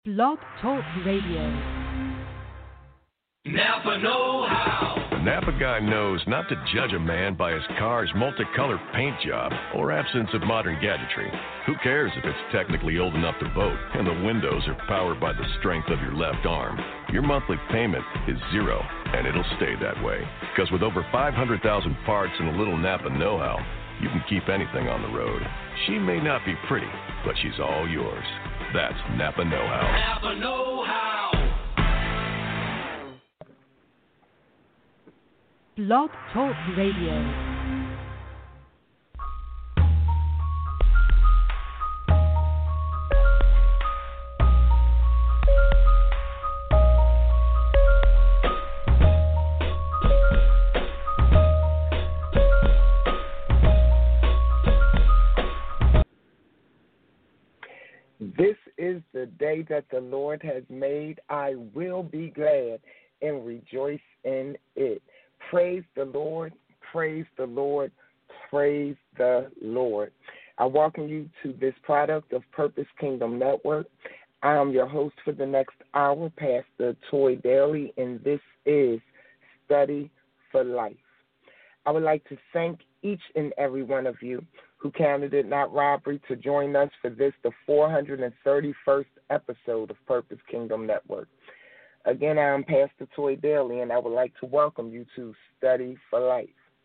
Blog Talk Radio. Napa know-how. The Napa guy knows not to judge a man by his car's multicolored paint job or absence of modern gadgetry. Who cares if it's technically old enough to vote and the windows are powered by the strength of your left arm? Your monthly payment is zero, and it'll stay that way. Because with over 500,000 parts and a little Napa know-how, you can keep anything on the road. She may not be pretty, but she's all yours. That's Napa know-how. Napa know-how. Blog Talk Radio. This is the day that the Lord has made. I will be glad and rejoice in it. Praise the Lord, praise the Lord, praise the Lord. I welcome you to this product of Purpose Kingdom Network. I am your host for the next hour, Pastor Toy Daly, and this is Study for Life. I would like to thank each and every one of you who counted it not robbery to join us for this, the 431st episode of Purpose Kingdom Network. Again, I am Pastor Toy Daly, and I would like to welcome you to Study for Life.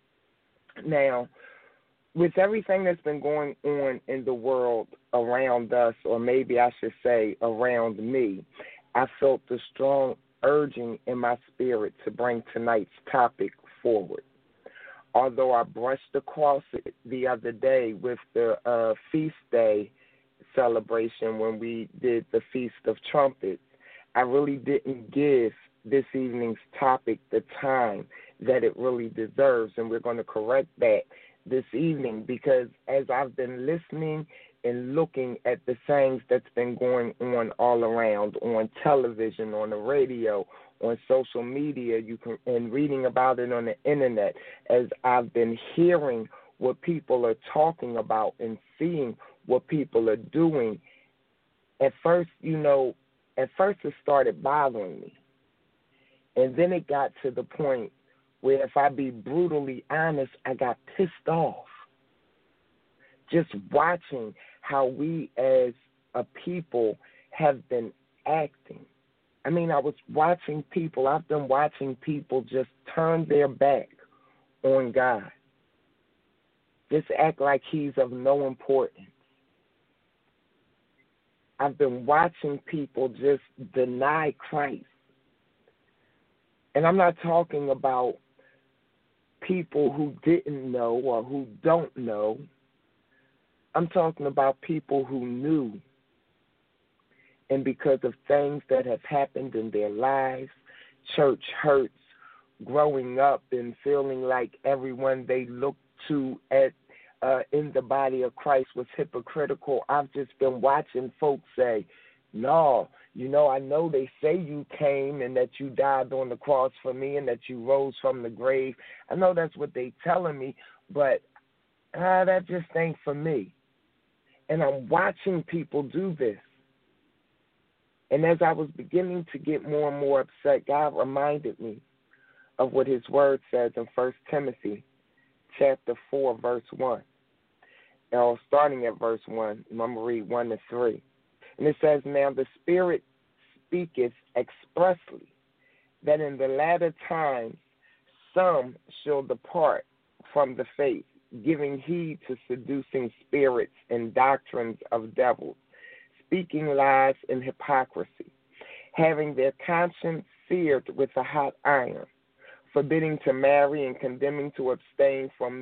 Now, with everything that's been going on in the world around us, or maybe I should say around me, I felt the strong urging in my spirit to bring tonight's topic forward. Although I brushed across it the other day with the feast day celebration when we did the Feast of Trumpets, I really didn't give this evening's topic the time that it really deserves, and we're going to correct that this evening because as I've been listening and looking at the things that's been going on all around, on television, on the radio, on social media, and reading about it on the internet, as I've been hearing what people are talking about and seeing what people are doing, at first it started bothering me. And then it got to the point where, if I be brutally honest, I got pissed off. Just watching how we as a people have been acting. I mean, I've been watching people just turn their back on God. Just act like he's of no importance. I've been watching people just deny Christ. And I'm not talking about people who didn't know or who don't know. I'm talking about people who knew. And because of things that have happened in their lives, church hurts, growing up and feeling like everyone they looked to in the body of Christ was hypocritical, I've just been watching folks say, no, I know they say you came and that you died on the cross for me and that you rose from the grave. I know that's what they telling me, but that just ain't for me. And I'm watching people do this. And as I was beginning to get more and more upset, God reminded me of what his word says in 1 Timothy chapter 4, verse 1. Now, starting at verse 1, I'm going to read 1 to 3. And it says, now the Spirit speaketh expressly that in the latter times some shall depart from the faith, giving heed to seducing spirits and doctrines of devils, speaking lies and hypocrisy, having their conscience seared with a hot iron, forbidding to marry and commanding to abstain from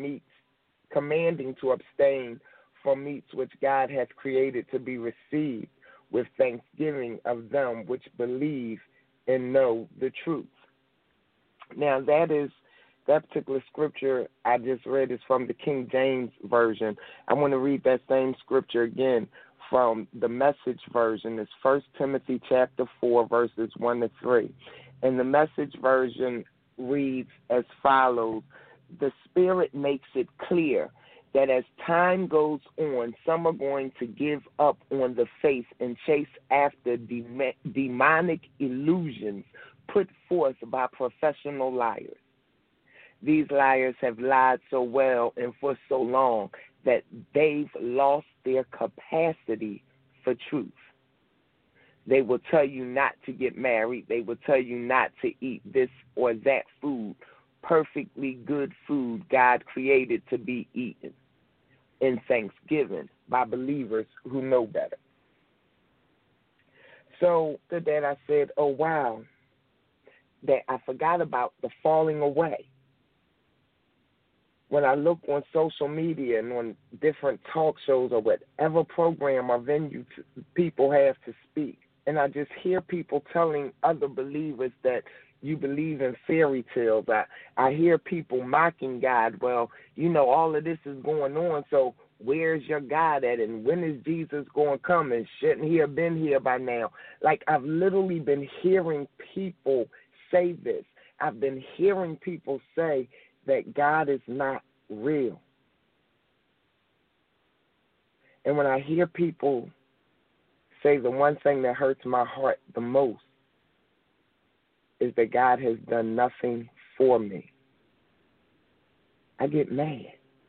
meats which God hath created to be received with thanksgiving of them which believe and know the truth. Now that particular scripture I just read is from the King James Version. I want to read that same scripture again from the Message version. It's 1 Timothy chapter 4, verses 1 to 3. And the Message version reads as follows. The Spirit makes it clear that as time goes on, some are going to give up on the faith and chase after demonic illusions put forth by professional liars. These liars have lied so well and for so long that they've lost their capacity for truth. They will tell you not to get married. They will tell you not to eat this or that food, perfectly good food God created to be eaten in Thanksgiving by believers who know better. So to that I said, oh, wow, that I forgot about the falling away. When I look on social media and on different talk shows or whatever program or venue people have to speak, and I just hear people telling other believers that you believe in fairy tales. I hear people mocking God. Well, you know, all of this is going on, so where's your God at? And when is Jesus going to come? And shouldn't he have been here by now? Like, I've literally been hearing people say this. I've been hearing people say that God is not real. And when I hear people say the one thing that hurts my heart the most is that God has done nothing for me, I get mad.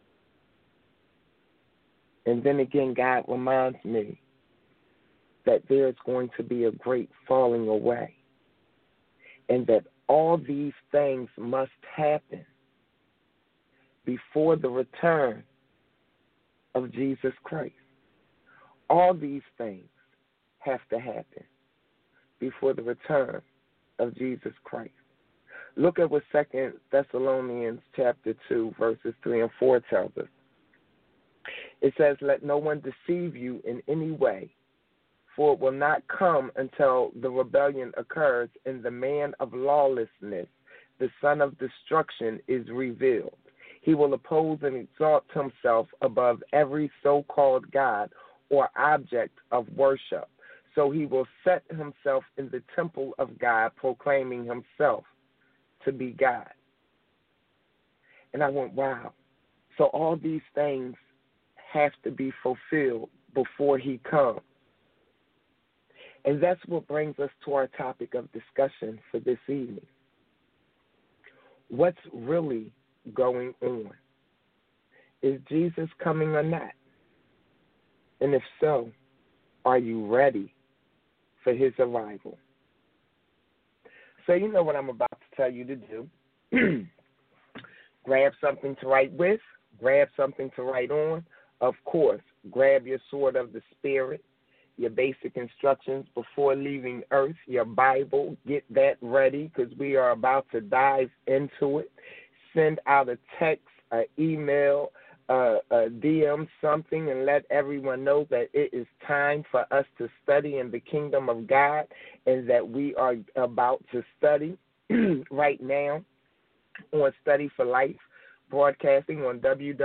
And then again, God reminds me that there's going to be a great falling away and that all these things must happen before the return of Jesus Christ. All these things have to happen before the return of Jesus Christ. Look at what 2 Thessalonians chapter 2, verses 3 and 4 tells us. It says, let no one deceive you in any way, for it will not come until the rebellion occurs and the man of lawlessness, the son of destruction, is revealed. He will oppose and exalt himself above every so-called God or object of worship. So he will set himself in the temple of God, proclaiming himself to be God. And I went, wow. So all these things have to be fulfilled before he comes. And that's what brings us to our topic of discussion for this evening. What's really going on? Is Jesus coming or not? And if so, are you ready for his arrival? So you know what I'm about to tell you to do. Grab something to write with. Grab something to write on. Of course, grab your sword of the Spirit, your basic instructions before leaving earth, your Bible. Get that ready because we are about to dive into it. Send out a text, an email, a DM, something, and let everyone know that it is time for us to study in the kingdom of God and that we are about to study right now on Study for Life, broadcasting on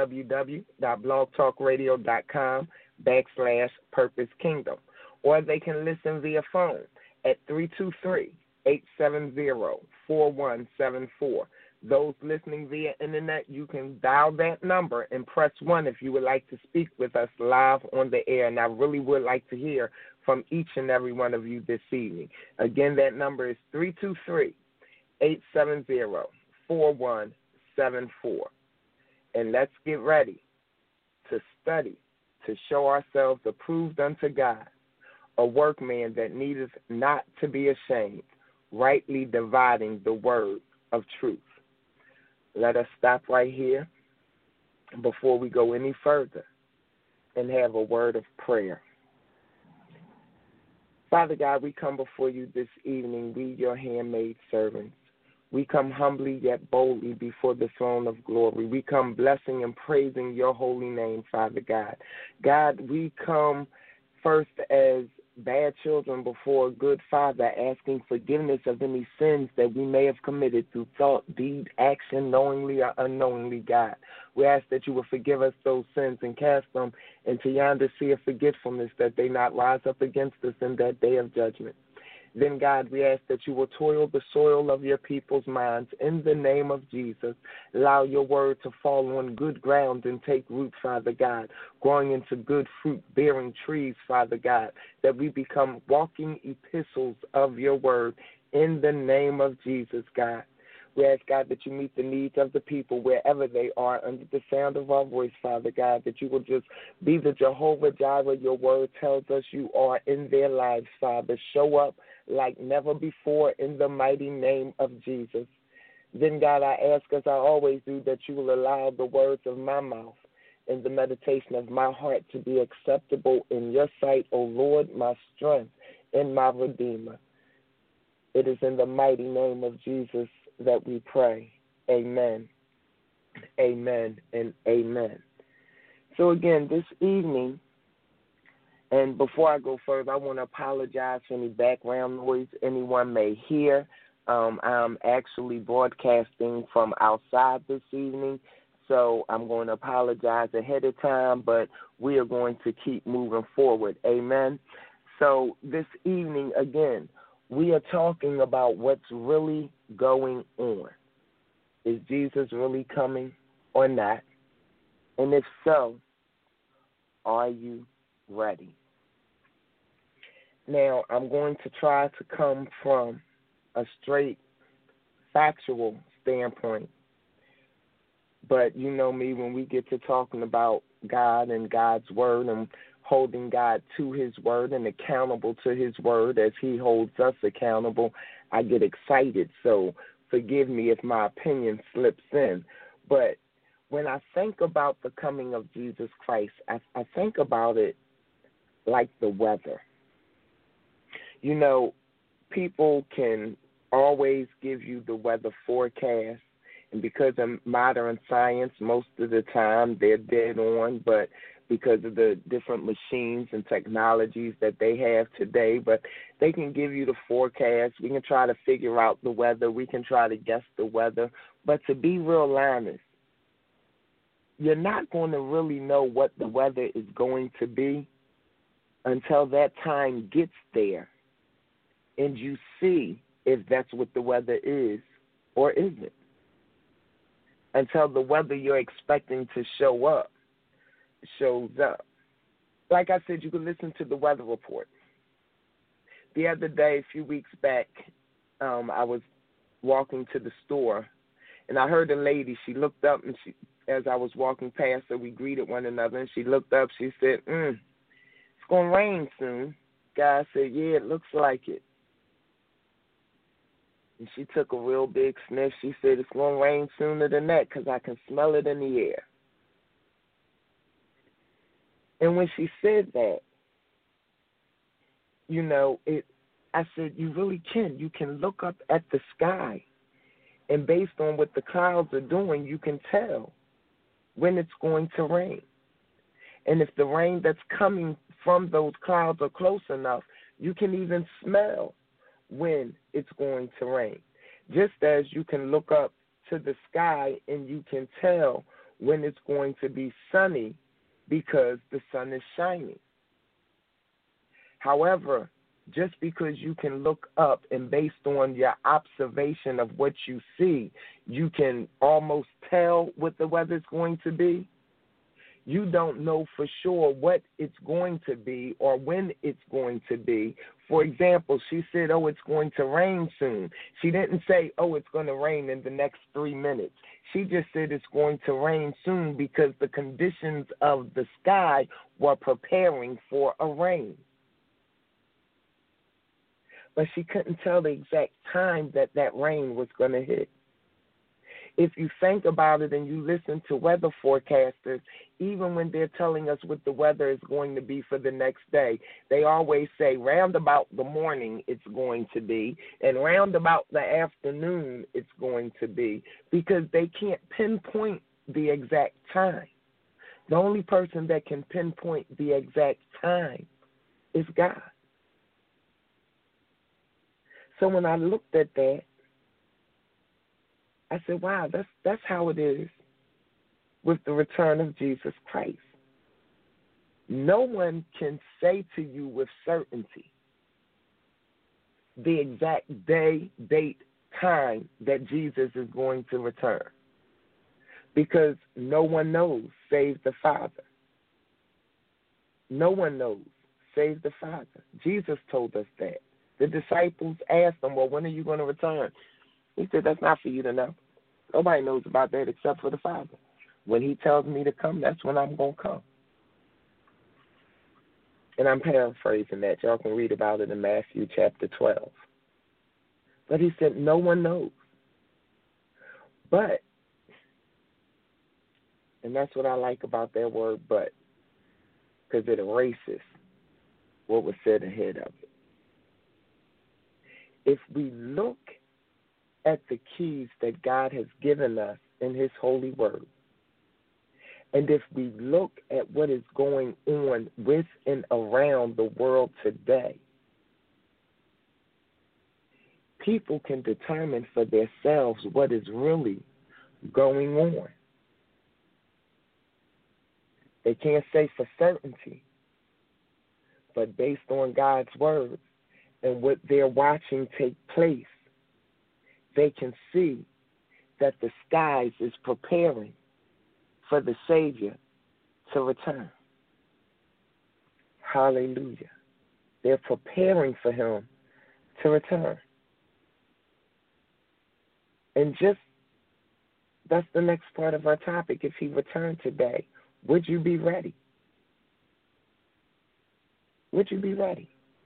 www.blogtalkradio.com/Purpose Kingdom. Or they can listen via phone at 323-870-4174. Those listening via internet, you can dial that number and press 1 if you would like to speak with us live on the air. And I really would like to hear from each and every one of you this evening. Again, that number is 323-870-4174. And let's get ready to study, to show ourselves approved unto God, a workman that needeth not to be ashamed, rightly dividing the word of truth. Let us stop right here before we go any further and have a word of prayer. Father God, we come before you this evening, we your handmaid servants. We come humbly yet boldly before the throne of glory. We come blessing and praising your holy name, Father God. God, we come first as bad children before a good Father, asking forgiveness of any sins that we may have committed through thought, deed, action, knowingly or unknowingly, God. We ask that you will forgive us those sins and cast them into yonder sea of forgetfulness, that they not rise up against us in that day of judgment. Then, God, we ask that you will toil the soil of your people's minds in the name of Jesus. Allow your word to fall on good ground and take root, Father God, growing into good fruit-bearing trees, Father God, that we become walking epistles of your word in the name of Jesus, God. We ask, God, that you meet the needs of the people wherever they are under the sound of our voice, Father God, that you will just be the Jehovah Jireh your word tells us you are in their lives, Father. Show up like never before in the mighty name of Jesus. Then, God, I ask, as I always do, that you will allow the words of my mouth and the meditation of my heart to be acceptable in your sight, O Lord, my strength and my Redeemer. It is in the mighty name of Jesus that we pray. Amen, amen, and amen. So again, this evening, and before I go further, I want to apologize for any background noise anyone may hear. I'm actually broadcasting from outside this evening, so I'm going to apologize ahead of time, but we are going to keep moving forward. Amen. So this evening, again, we are talking about what's really going on. Is Jesus really coming or not? And if so, are you ready? Now, I'm going to try to come from a straight factual standpoint. But you know me, when we get to talking about God and God's word and holding God to his word and accountable to his word as he holds us accountable, I get excited. So forgive me if my opinion slips in. But when I think about the coming of Jesus Christ, I think about it like the weather. You know, people can always give you the weather forecast, and because of modern science, most of the time they're dead on, but because of the different machines and technologies that they have today, but they can give you the forecast. We can try to figure out the weather. We can try to guess the weather. But to be real honest, you're not going to really know what the weather is going to be until that time gets there and you see if that's what the weather is or isn't. Until the weather you're expecting to show up shows up. Like I said, you can listen to the weather report. The other day, a few weeks back, I was walking to the store, and I heard a lady. She looked up, and as I was walking past her, we greeted one another, and she looked up. She said, it's going to rain soon. Guy said, yeah, it looks like it. And she took a real big sniff. She said, it's going to rain sooner than that because I can smell it in the air. And when she said that, you know, I said, you really can. You can look up at the sky, and based on what the clouds are doing, you can tell when it's going to rain. And if the rain that's coming from those clouds are close enough, you can even smell when it's going to rain. Just as you can look up to the sky and you can tell when it's going to be sunny because the sun is shining. However, just because you can look up and based on your observation of what you see, you can almost tell what the weather's going to be, you don't know for sure what it's going to be or when it's going to be. For example, she said, it's going to rain soon. She didn't say, it's going to rain in the next 3 minutes. She just said it's going to rain soon because the conditions of the sky were preparing for a rain. But she couldn't tell the exact time that rain was going to hit. If you think about it and you listen to weather forecasters, even when they're telling us what the weather is going to be for the next day, they always say round about the morning it's going to be and round about the afternoon it's going to be because they can't pinpoint the exact time. The only person that can pinpoint the exact time is God. So when I looked at that, I said, wow, that's how it is with the return of Jesus Christ. No one can say to you with certainty the exact day, date, time that Jesus is going to return, because no one knows save the Father. No one knows save the Father. Jesus told us that. The disciples asked him, well, when are you going to return? He said, that's not for you to know. Nobody knows about that except for the Father. When he tells me to come, that's when I'm going to come. And I'm paraphrasing that. Y'all can read about it in Matthew chapter 12. But he said, no one knows. But, and that's what I like about that word but, because it erases what was said ahead of it. If we look at the keys that God has given us in his holy word, and if we look at what is going on with and around the world today, people can determine for themselves what is really going on. They can't say for certainty, but based on God's word and what they're watching take place, they can see that the skies is preparing for the Savior to return. Hallelujah. They're preparing for him to return. And just, that's the next part of our topic. If he returned today, would you be ready? Would you be ready?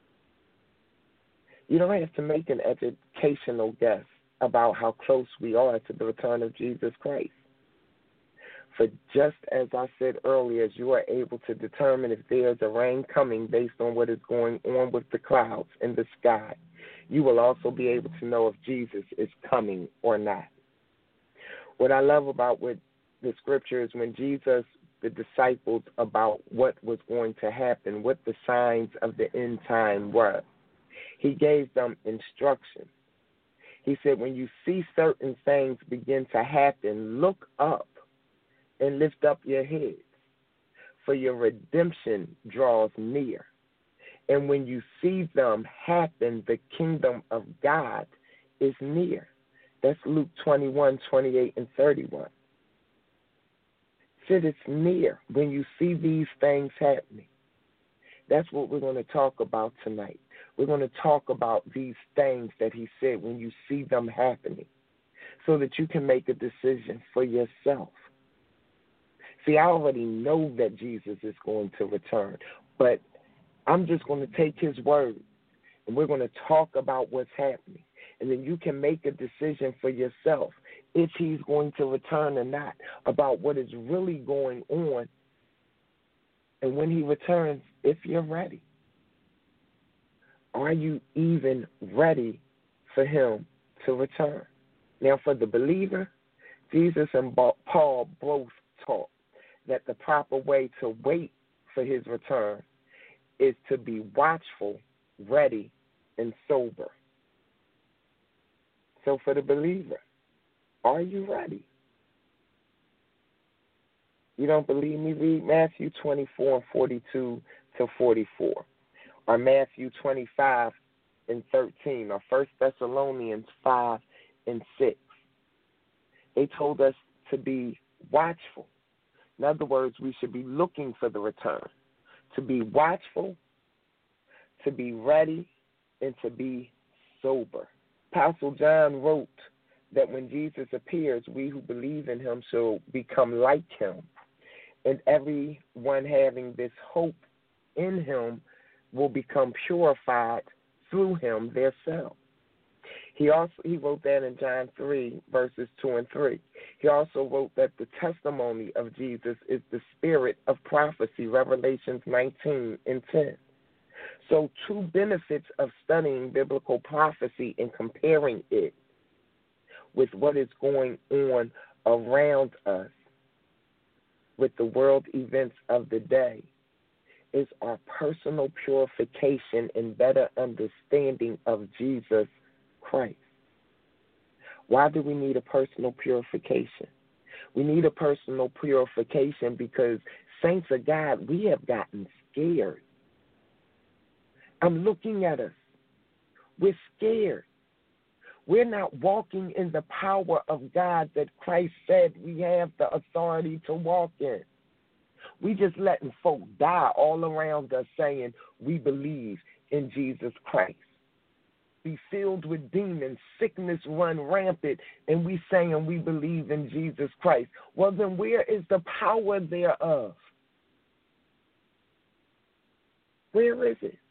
You don't have to make an educational guess about how close we are to the return of Jesus Christ. For just as I said earlier, as you are able to determine if there's a rain coming based on what is going on with the clouds in the sky, you will also be able to know if Jesus is coming or not. What I love about what the scripture is when Jesus, the disciples, about what was going to happen, what the signs of the end time were, he gave them instruction. He said, when you see certain things begin to happen, look up and lift up your heads, for your redemption draws near. And when you see them happen, the kingdom of God is near. That's Luke 21, 28, and 31. Said it's near when you see these things happening. That's what we're going to talk about tonight. We're going to talk about these things that he said when you see them happening, so that you can make a decision for yourself. See, I already know that Jesus is going to return, but I'm just going to take his word, and we're going to talk about what's happening. And then you can make a decision for yourself if he's going to return or not, about what is really going on. And when he returns, if you're ready. Are you even ready for him to return? Now, for the believer, Jesus and Paul both taught that the proper way to wait for his return is to be watchful, ready, and sober. So for the believer, are you ready? You don't believe me? Read Matthew 24, 42 to 44, or Matthew 25 and 13, or 1 Thessalonians 5 and 6. They told us to be watchful. In other words, we should be looking for the return, to be watchful, to be ready, and to be sober. Apostle John wrote that when Jesus appears, we who believe in him shall become like him, and everyone having this hope in him will become purified through him themselves. He wrote that in John 3, verses 2 and 3. He also wrote that the testimony of Jesus is the spirit of prophecy, Revelations 19 and 10. So two benefits of studying biblical prophecy and comparing it with what is going on around us with the world events of the day is our personal purification and better understanding of Jesus Christ. Why do we need a personal purification? We need a personal purification because, saints of God, we have gotten scared. I'm looking at us. We're scared. We're not walking in the power of God that Christ said we have the authority to walk in. We just letting folk die all around us saying we believe in Jesus Christ. Be filled with demons, sickness run rampant, and we saying we believe in Jesus Christ. Well, then where is the power thereof? Where is it?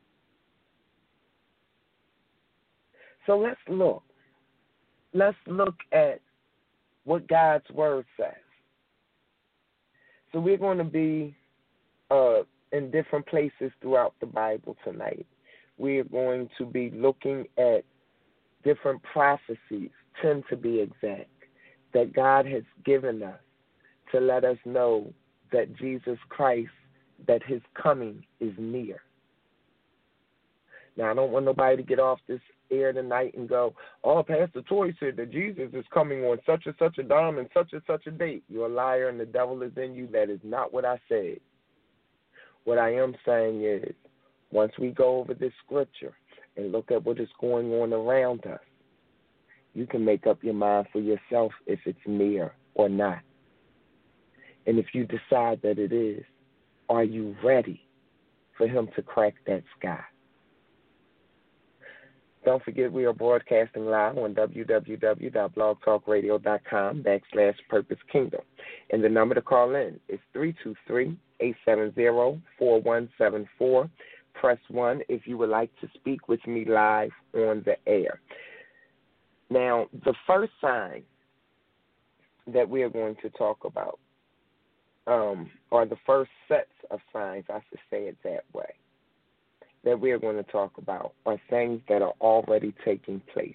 So let's look. Let's look at what God's word says. So we're going to be in different places throughout the Bible tonight. We're going to be looking at different prophecies, 10 to be exact, that God has given us to let us know that Jesus Christ, that his coming is near. Now, I don't want nobody to get off this air tonight and go, oh, Pastor Toy said that Jesus is coming on such and such a dime and such a date. You're a liar and the devil is in you. That is not what I said. What I am saying is, once we go over this scripture and look at what is going on around us, you can make up your mind for yourself if it's near or not. And if you decide that it is, are you ready for him to crack that sky? Don't forget we are broadcasting live on www.blogtalkradio.com/Purpose Kingdom. And the number to call in is 323-870-4174. Press 1 if you would like to speak with me live on the air. Now, the first sign that we are going to talk about, or the first sets of signs, I should say it that way, that we are going to talk about are things that are already taking place.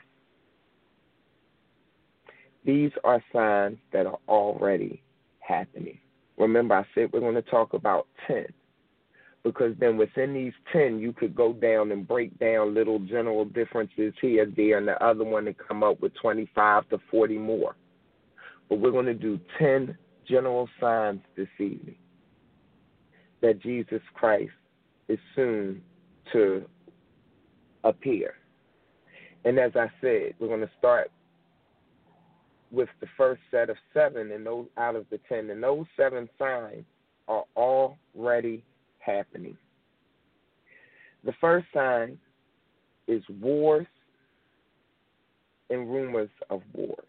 These are signs that are already happening. Remember, I said we're going to talk about 10, because then within these 10, you could go down and break down little general differences here, there, and the other one and come up with 25 to 40 more. But we're going to do 10 general signs this evening that Jesus Christ is soon to appear. And as I said, we're going to start with the first set of 7 and those out of the 10. And those 7 signs are already happening. The first sign is wars and rumors of wars.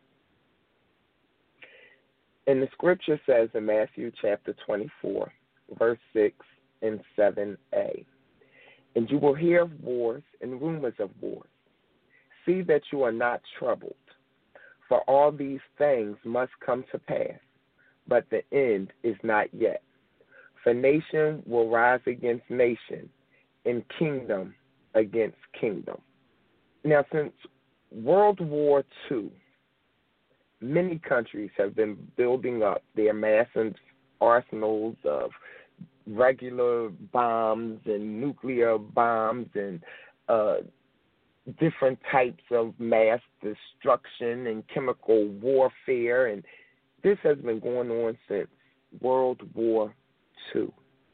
And the scripture says in Matthew chapter 24, verse 6 and 7a, and you will hear of wars and rumors of wars. See that you are not troubled, for all these things must come to pass, but the end is not yet. For nation will rise against nation, and kingdom against kingdom. Now, since World War II, many countries have been building up their massive arsenals of regular bombs and nuclear bombs and different types of mass destruction and chemical warfare. And this has been going on since World War II.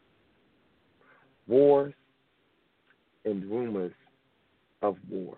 Wars and rumors of wars.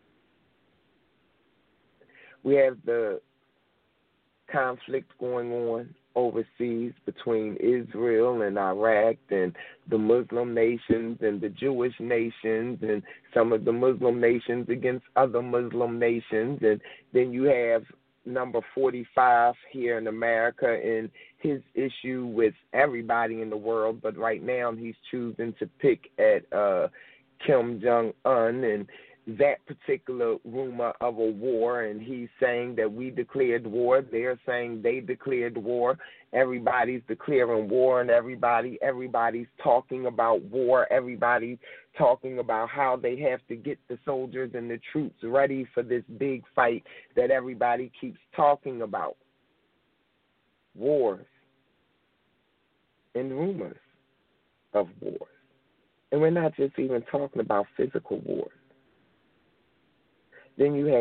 We have the conflict going on overseas between Israel and Iraq and the Muslim nations and the Jewish nations and some of the Muslim nations against other Muslim nations. And then you have number 45 here in America and his issue with everybody in the world, but right now he's choosing to pick at Kim Jong-un and that particular rumor of a war, and he's saying that we declared war. They're saying they declared war. Everybody's declaring war, and everybody's talking about war. Everybody's talking about how they have to get the soldiers and the troops ready for this big fight that everybody keeps talking about. Wars and rumors of wars. And we're not just even talking about physical wars. Then you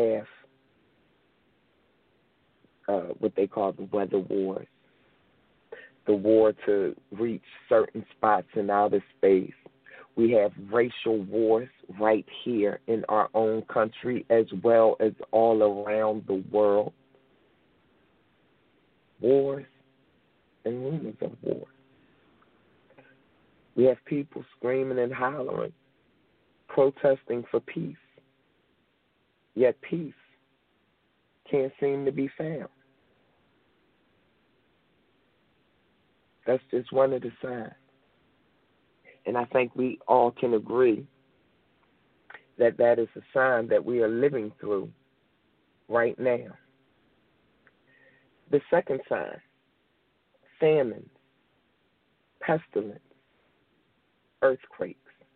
have what they call the weather wars, the war to reach certain spots in outer space. We have racial wars right here in our own country as well as all around the world. Wars and rumors of war. We have people screaming and hollering, protesting for peace. Yet peace can't seem to be found. That's just one of the signs. And I think we all can agree that that is a sign that we are living through right now. The second sign, famine, pestilence, earthquakes.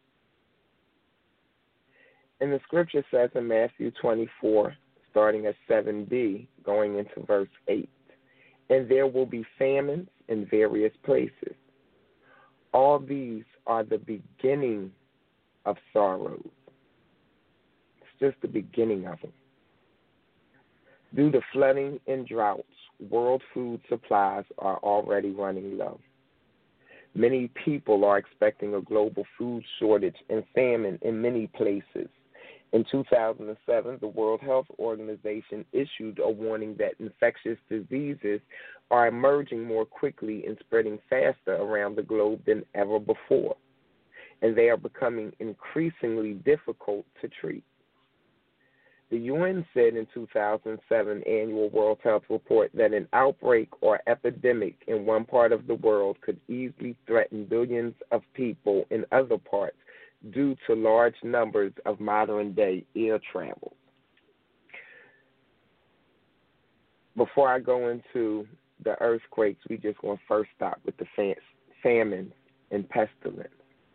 And the scripture says in Matthew 24, starting at 7b, going into verse 8, and there will be famines in various places. All these are the beginning of sorrows. It's just the beginning of them. Due to flooding and droughts, world food supplies are already running low. Many people are expecting a global food shortage and famine in many places. In 2007, the World Health Organization issued a warning that infectious diseases are emerging more quickly and spreading faster around the globe than ever before, and they are becoming increasingly difficult to treat. The UN said in 2007 annual World Health Report that an outbreak or epidemic in one part of the world could easily threaten billions of people in other parts due to large numbers of modern-day air travel. Before I go into the earthquakes, we just want to first stop with the famine and pestilence.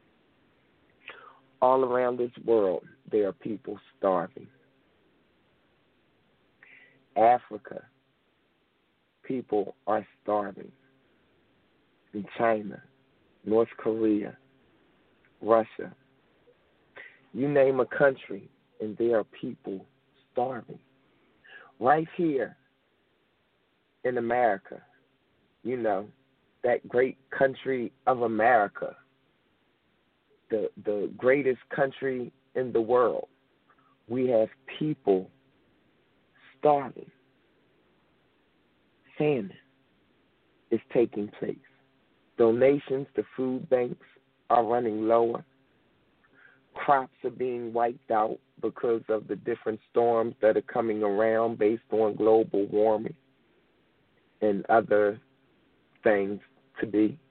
All around this world, there are people starving. Africa, people are starving. In China, North Korea, Russia, you name a country, and there are people starving. Right here in America, you know, that great country of America, the greatest country in the world, we have people starving. Famine is taking place. Donations to food banks are running lower. Crops are being wiped out because of the different storms that are coming around based on global warming and other things to be.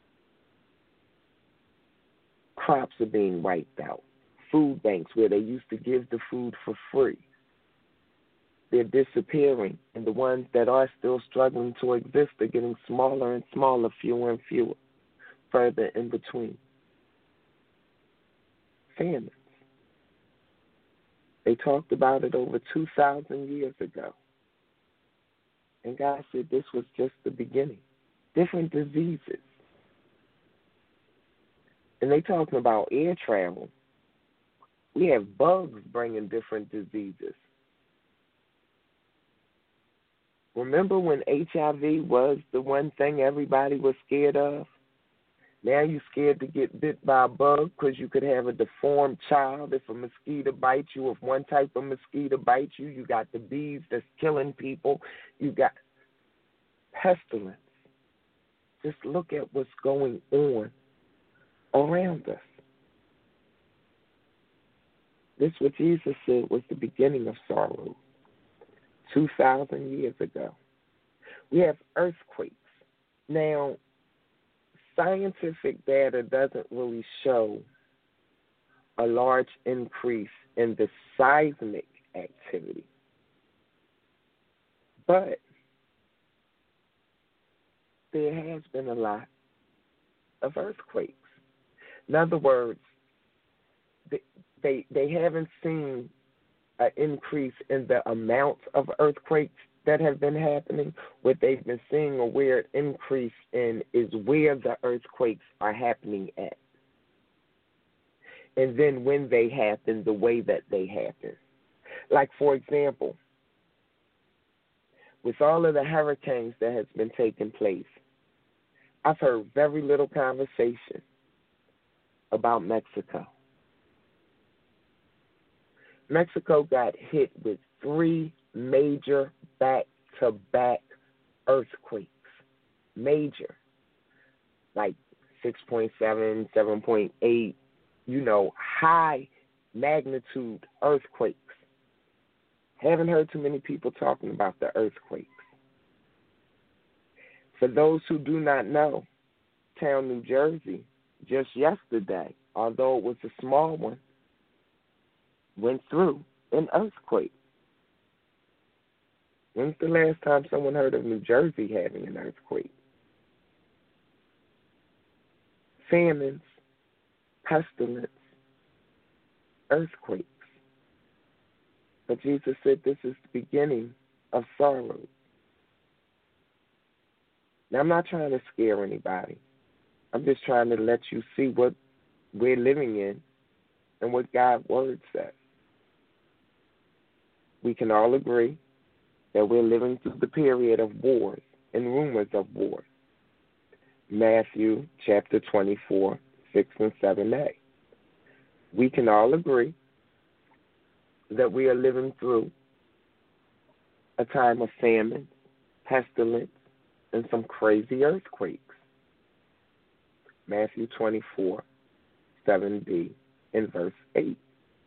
Crops are being wiped out. Food banks where they used to give the food for free, they're disappearing, and the ones that are still struggling to exist are getting smaller and smaller, fewer and fewer, further in between. Famines. They talked about it over 2,000 years ago. And God said this was just the beginning. Different diseases. And they talking about air travel. We have bugs bringing different diseases. Remember when HIV was the one thing everybody was scared of? Now you're scared to get bit by a bug because you could have a deformed child if a mosquito bites you. If one type of mosquito bites you, you got the bees that's killing people. You got pestilence. Just look at what's going on around us. This, what Jesus said, was the beginning of sorrow 2,000 years ago. We have earthquakes. Now, scientific data doesn't really show a large increase in the seismic activity. But there has been a lot of earthquakes. In other words, they haven't seen an increase in the amount of earthquakes that have been happening. What they've been seeing a weird increase in is where the earthquakes are happening at. And then when they happen, the way that they happen. Like, for example, with all of the hurricanes that has been taking place, I've heard very little conversation about Mexico. Mexico got hit with 3 major back-to-back earthquakes. Major. Like 6.7, 7.8, high magnitude earthquakes. Haven't heard too many people talking about the earthquakes. For those who do not know, Town, New Jersey, just yesterday, although it was a small one, went through an earthquake. When's the last time someone heard of New Jersey having an earthquake? Famines, pestilence, earthquakes. But Jesus said this is the beginning of sorrow. Now, I'm not trying to scare anybody. I'm just trying to let you see what we're living in and what God's word says. We can all agree that we're living through the period of wars and rumors of wars. Matthew chapter 24, 6 and 7a. We can all agree that we are living through a time of famine, pestilence, and some crazy earthquakes. Matthew 24, 7b, and verse 8.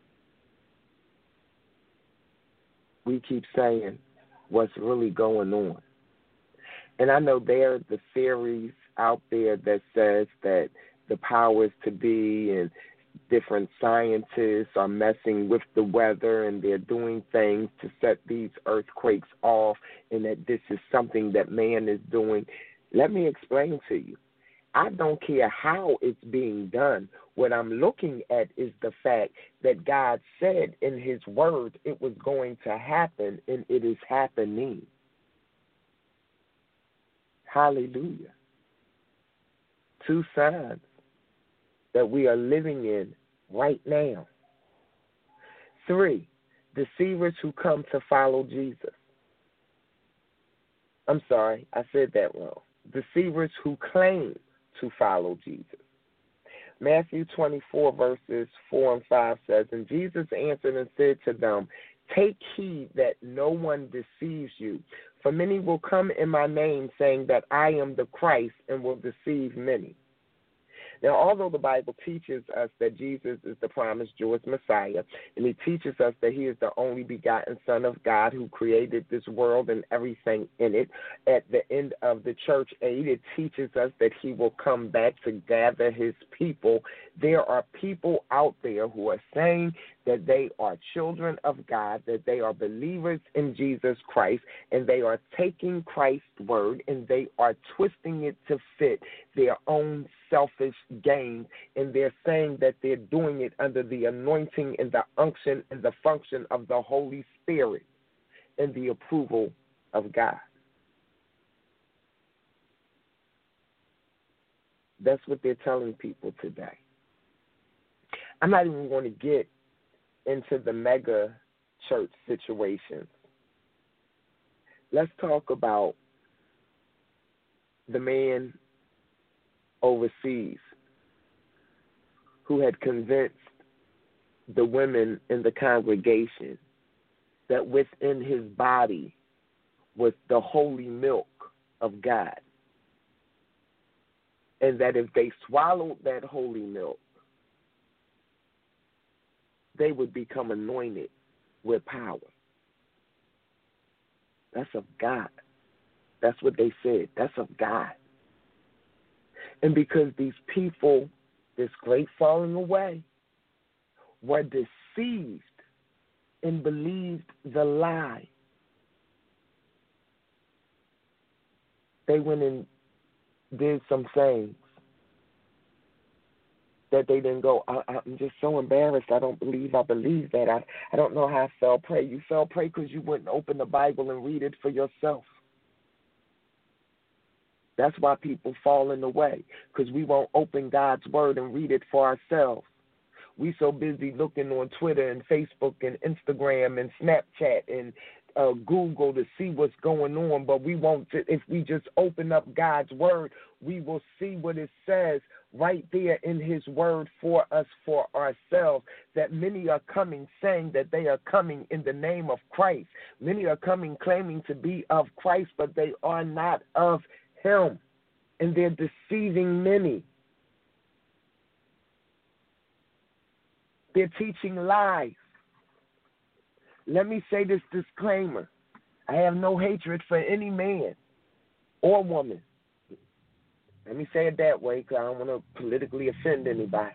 We keep saying what's really going on. And I know there are the theories out there that says that the powers to be and different scientists are messing with the weather and they're doing things to set these earthquakes off and that this is something that man is doing. Let me explain to you. I don't care how it's being done. What I'm looking at is the fact that God said in his word it was going to happen, and it is happening. Hallelujah. 2 signs that we are living in right now. 3, deceivers who come to follow Jesus. I'm sorry, I said that wrong. Deceivers who claim to follow Jesus. Matthew 24, verses 4 and 5 says, And Jesus answered and said to them, Take heed that no one deceives you. For many will come in my name, saying that I am the Christ, and will deceive many. Now, although the Bible teaches us that Jesus is the promised Jewish Messiah, and he teaches us that he is the only begotten Son of God who created this world and everything in it, at the end of the church age, it teaches us that he will come back to gather his people. There are people out there who are saying that they are children of God, that they are believers in Jesus Christ, and they are taking Christ's word and they are twisting it to fit their own selfish gain, and they're saying that they're doing it under the anointing and the unction and the function of the Holy Spirit and the approval of God. That's what they're telling people today. I'm not even going to get into the mega church situations. Let's talk about the man overseas who had convinced the women in the congregation that within his body was the holy milk of God, and that if they swallowed that holy milk, they would become anointed with power. That's of God. That's what they said. That's of God. And because these people, this great falling away, were deceived and believed the lie, they went and did some things that they didn't go, I'm just so embarrassed. I don't believe I believe that. I don't know how I fell prey. You fell prey because you wouldn't open the Bible and read it for yourself. That's why people fall in the way, because we won't open God's word and read it for ourselves. We so busy looking on Twitter and Facebook and Instagram and Snapchat and Google to see what's going on, but we won't. If we just open up God's word, we will see what it says right there in his word for us, for ourselves, that many are coming saying that they are coming in the name of Christ. Many are coming claiming to be of Christ, but they are not of him, and they're deceiving many. They're teaching lies. Let me say this disclaimer. I have no hatred for any man or woman. Let me say it that way because I don't want to politically offend anybody.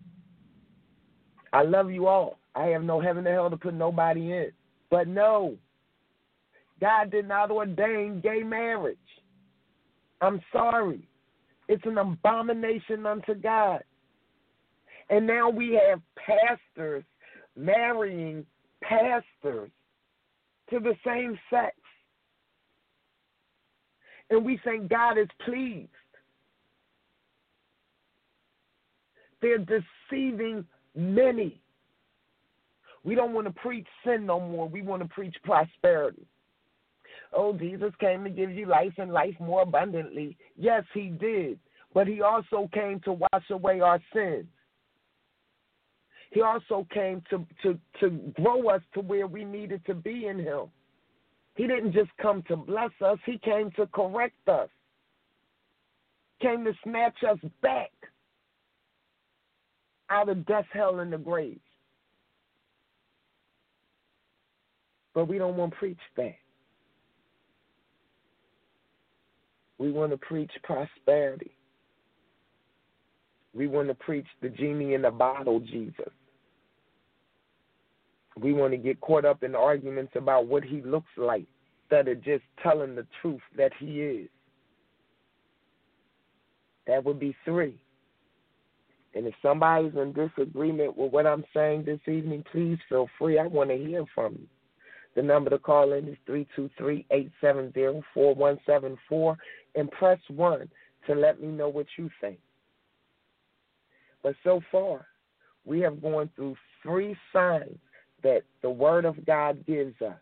I love you all. I have no heaven or hell to put nobody in. But no, God did not ordain gay marriage. I'm sorry. It's an abomination unto God. And now we have pastors marrying pastors to the same sex. And we think God is pleased. They're deceiving many. We don't want to preach sin no more. We want to preach prosperity. Oh, Jesus came to give you life and life more abundantly. Yes, he did. But he also came to wash away our sins. He also came to grow us to where we needed to be in him. He didn't just come to bless us. He came to correct us. Came to snatch us back out of death, hell, and the grave. But we don't want to preach that. We want to preach prosperity. We want to preach the genie in the bottle, Jesus. We want to get caught up in arguments about what he looks like instead of just telling the truth that he is. That would be 3. And if somebody's in disagreement with what I'm saying this evening, please feel free. I want to hear from you. The number to call in is 323-870-4174, and press 1 to let me know what you think. But so far, we have gone through 3 signs that the Word of God gives us,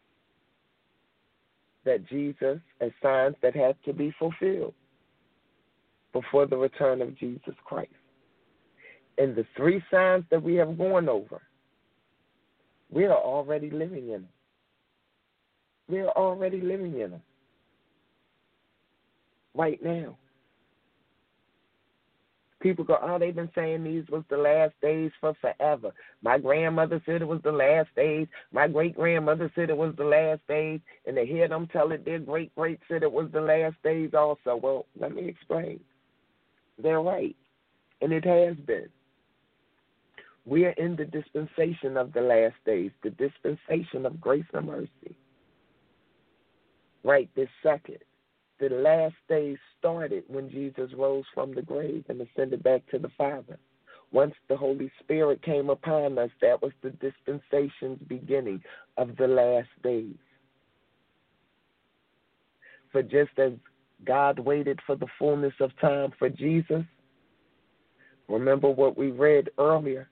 that Jesus, as signs that have to be fulfilled before the return of Jesus Christ. And the 3 signs that we have gone over, we are already living in them. We are already living in them right now. People go, oh, they've been saying these was the last days for forever. My grandmother said it was the last days. My great-grandmother said it was the last days. And they hear them tell it, their great-great said it was the last days also. Well, let me explain. They're right, and it has been. We are in the dispensation of the last days, the dispensation of grace and mercy. Right this second. The last days started when Jesus rose from the grave and ascended back to the Father. Once the Holy Spirit came upon us, that was the dispensation's beginning of the last days. For just as God waited for the fullness of time for Jesus, remember what we read earlier,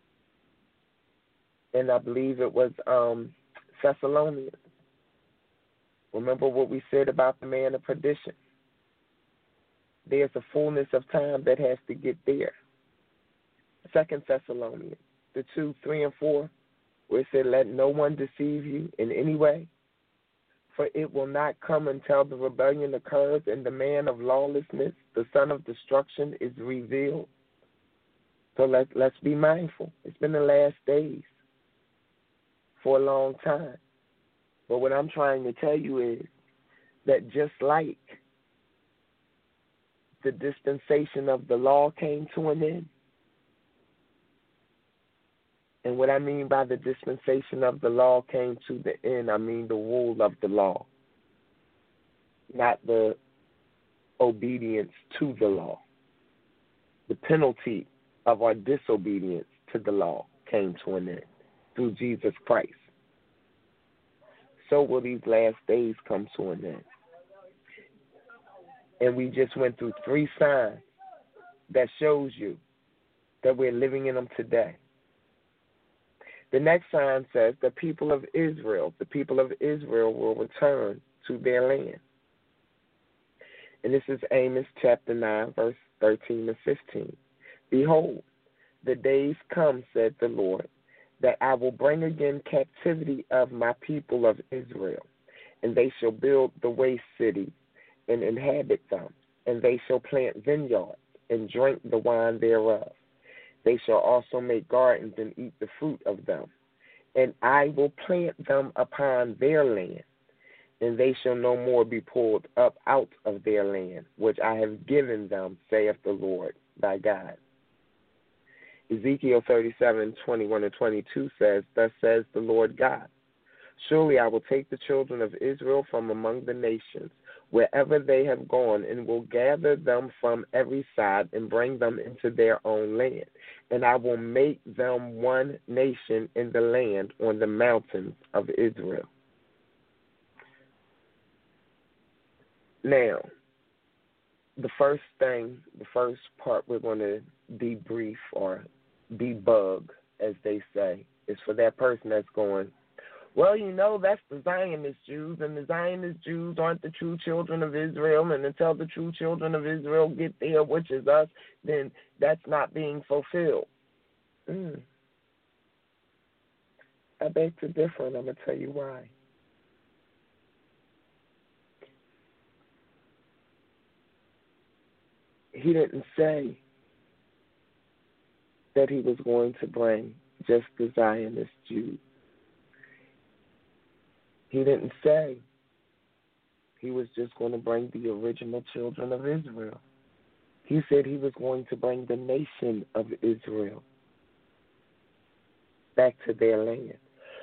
and I believe it was Thessalonians. Remember what we said about the man of perdition. There's a fullness of time that has to get there. 2 Thessalonians, the 2, 3, and 4, where it said, let no one deceive you in any way, for it will not come until the rebellion occurs and the man of lawlessness, the son of destruction, is revealed. So let's be mindful. It's been the last days for a long time. But what I'm trying to tell you is that just like the dispensation of the law came to an end, and what I mean by the dispensation of the law came to the end, I mean the rule of the law, not the obedience to the law. The penalty of our disobedience to the law came to an end through Jesus Christ. So will these last days come to an end. And we just went through 3 signs that shows you that we're living in them today. The next sign says the people of Israel will return to their land. And this is Amos chapter 9, verse 13 and 15. Behold, the days come, said the Lord, that I will bring again captivity of my people of Israel, and they shall build the waste cities and inhabit them, and they shall plant vineyards and drink the wine thereof. They shall also make gardens and eat the fruit of them, and I will plant them upon their land, and they shall no more be pulled up out of their land, which I have given them, saith the Lord thy God. Ezekiel 37:21 and 22 says, Thus says the Lord God, Surely I will take the children of Israel from among the nations, wherever they have gone, and will gather them from every side and bring them into their own land. And I will make them one nation in the land on the mountains of Israel. Now, the first part we're going to debrief or debug, as they say, is for that person that's going, well, you know, that's the Zionist Jews, and the Zionist Jews aren't the true children of Israel, and until the true children of Israel get there, which is us, then that's not being fulfilled. I beg to differ, and I'm going to tell you why. He didn't say that he was going to bring just the Zionist Jews. He didn't say he was just going to bring the original children of Israel. He said he was going to bring the nation of Israel back to their land.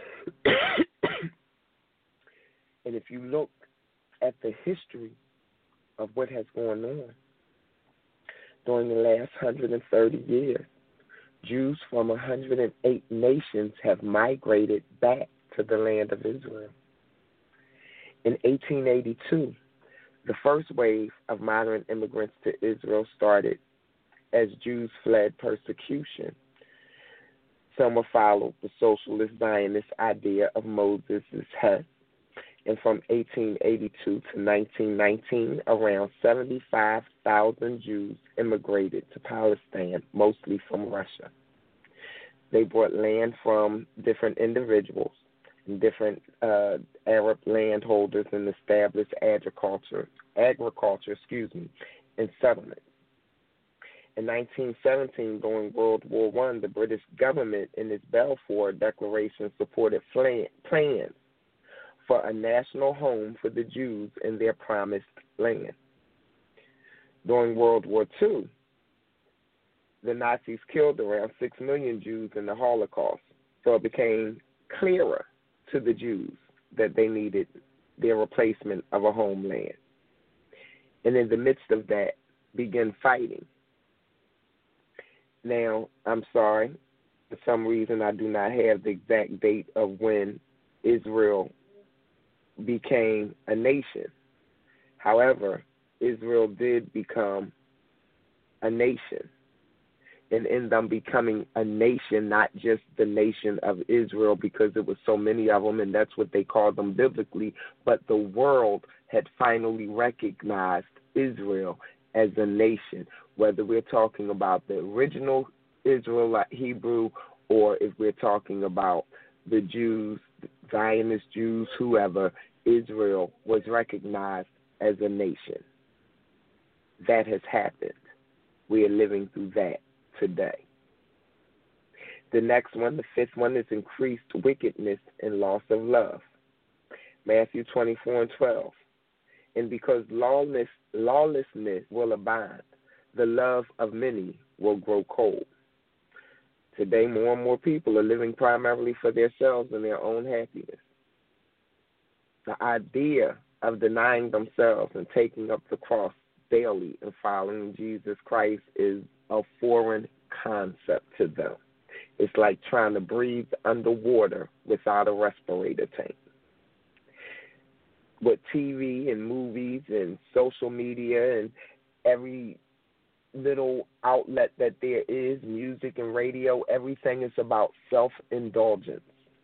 And if you look at the history of what has gone on during the last 130 years, Jews from 108 nations have migrated back to the land of Israel. In 1882, the first wave of modern immigrants to Israel started as Jews fled persecution. Some followed the socialist Zionist idea of Moses' Hess. And from 1882 to 1919, around 75,000 Jews immigrated to Palestine, mostly from Russia. They brought land from different individuals and different Arab landholders and established agriculture, and settlements. In 1917, during World War I, the British government in its Balfour Declaration supported plans for a national home for the Jews in their promised land. During World War II, the Nazis killed around 6 million Jews in the Holocaust, so it became clearer to the Jews that they needed their replacement of a homeland. And in the midst of that, began fighting. Now, I'm sorry, for some reason I do not have the exact date of when Israel became a nation. However, Israel did become a nation. And in them becoming a nation, not just the nation of Israel, because there were so many of them, and that's what they called them biblically, but the world had finally recognized Israel as a nation, whether we're talking about the original Israelite Hebrew, or if we're talking about the Jews, Zionist Jews, whoever, Israel was recognized as a nation. That has happened. We are living through that today. The next one, the fifth one, is increased wickedness and loss of love. Matthew 24:12. And because lawlessness will abound, the love of many will grow cold. Today, more and more people are living primarily for themselves and their own happiness. The idea of denying themselves and taking up the cross daily and following Jesus Christ is a foreign concept to them. It's like trying to breathe underwater without a respirator tank. With TV and movies and social media and every little outlet that there is, music and radio, everything is about self-indulgence.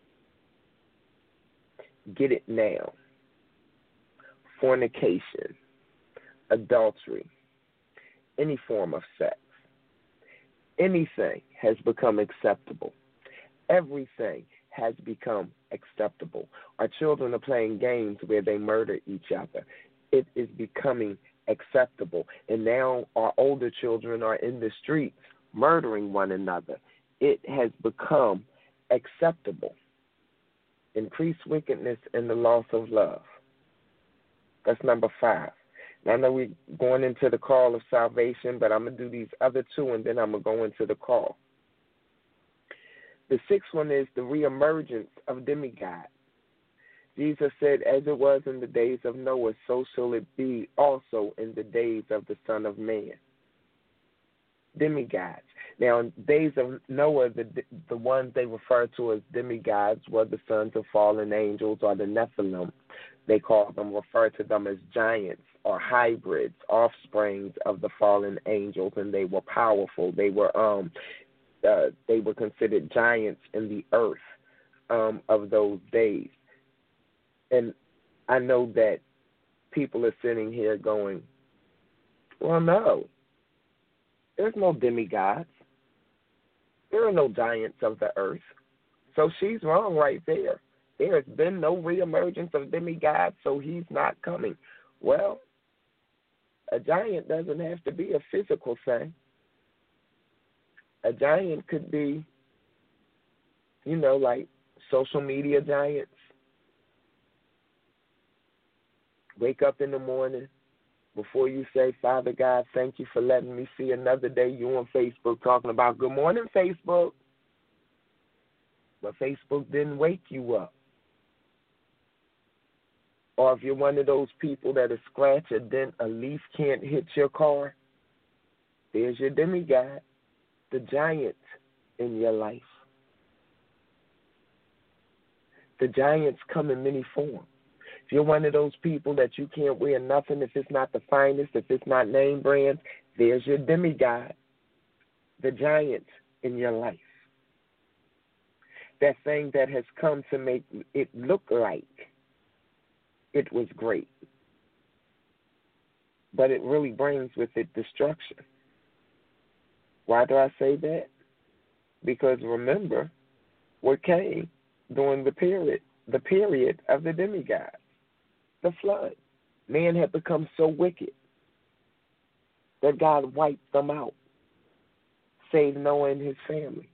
Get it now. Fornication, adultery, any form of sex. Anything has become acceptable. Everything has become acceptable. Our children are playing games where they murder each other. It is becoming acceptable. And now our older children are in the streets murdering one another. It has become acceptable. Increased wickedness and the loss of love. That's number 5. Now, I know we're going into the call of salvation, but I'm going to do these other 2, and then I'm going to go into the call. The 6th one is the reemergence of demigods. Jesus said, as it was in the days of Noah, so shall it be also in the days of the Son of Man. Demigods. Now, in the days of Noah, the ones they refer to as demigods were the sons of fallen angels, or the Nephilim. They refer to them as giants or hybrids, offsprings of the fallen angels, and they were powerful. They were considered giants in the earth of those days. And I know that people are sitting here going, well, no, there's no demigods. There are no giants of the earth. So she's wrong right there. There has been no reemergence of demigods, so he's not coming. Well, a giant doesn't have to be a physical thing. A giant could be, like social media giants. Wake up in the morning, before you say, Father God, thank you for letting me see another day, you on Facebook talking about, good morning, Facebook. But Facebook didn't wake you up. Or if you're one of those people that a scratch, a dent, a leaf can't hit your car, there's your demigod, the giant in your life. The giants come in many forms. If you're one of those people that you can't wear nothing if it's not the finest, if it's not name brand, there's your demigod, the giant in your life. That thing that has come to make it look like it was great. But it really brings with it destruction. Why do I say that? Because remember what came during the period of the demigods, the flood. Man had become so wicked that God wiped them out, saved Noah and his family,